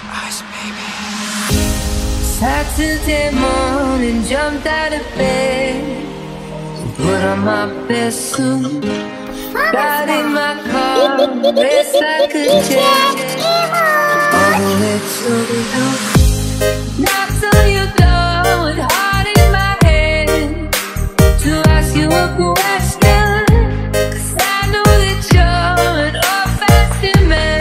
Ice, baby. Saturday morning, jumped out of bed, put on my best suit, got in my car, raced like a jet, all the way to you. Knocked on your door with heart in my hand to ask you a question, 'cause I know that you're an old-fashioned man.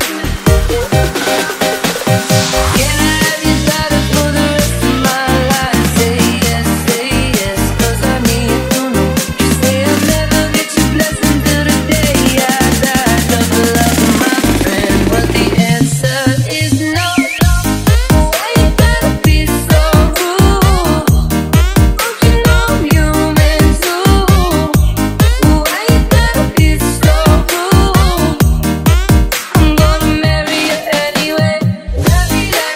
Can I have your daughter for the rest of my life? Say yes, 'cause I need to know. You say I'll never get your blessing till the day I die. Double love, my friend, but the answer is no. Why you gotta be so rude? Don't you know I'm human too? Why you gotta be so rude? I'm gonna marry you anyway. Marry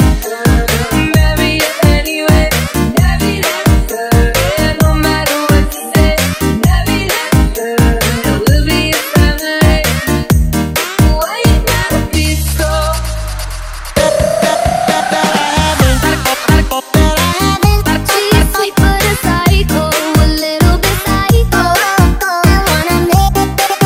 you anyway. Marry yeah, no matter what you say. Marry we'll be a family. Why you gotta be so? She's sweet but a psycho, a little bit psycho. Wanna make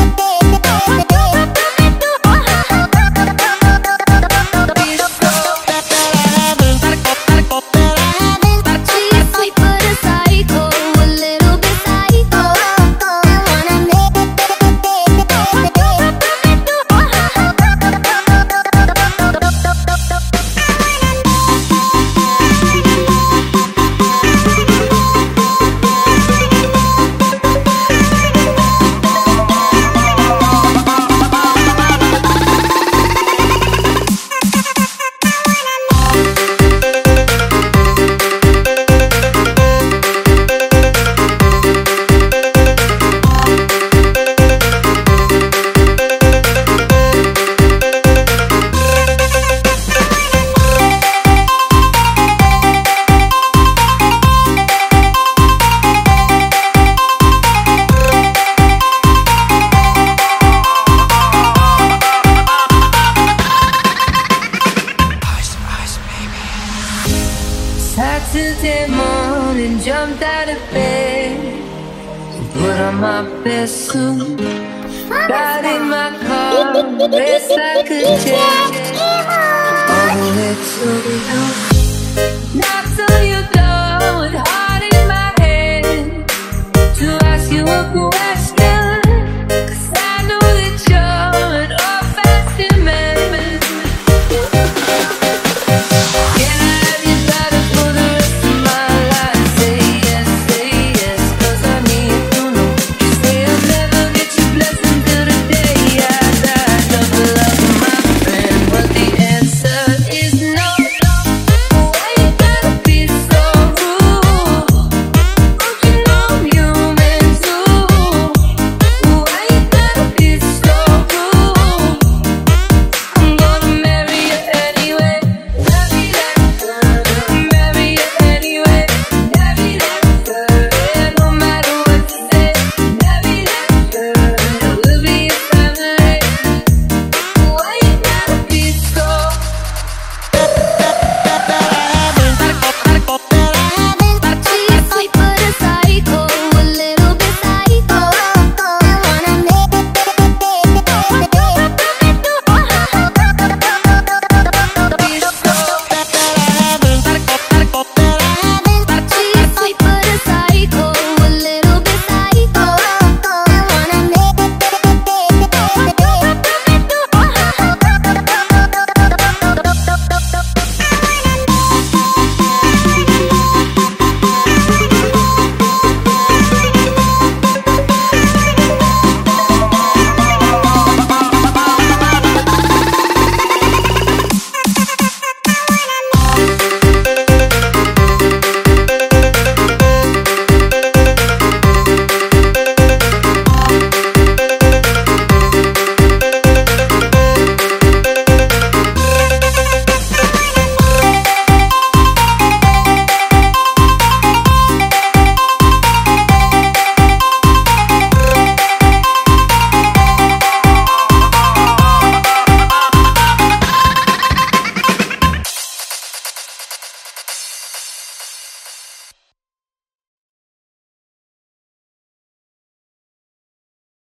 She's sweet but a psycho, a little bit psycho. Wanna make Saturday morning, jumped out of bed, put on my best suit, got in my car, raced like a jet, all the way to you.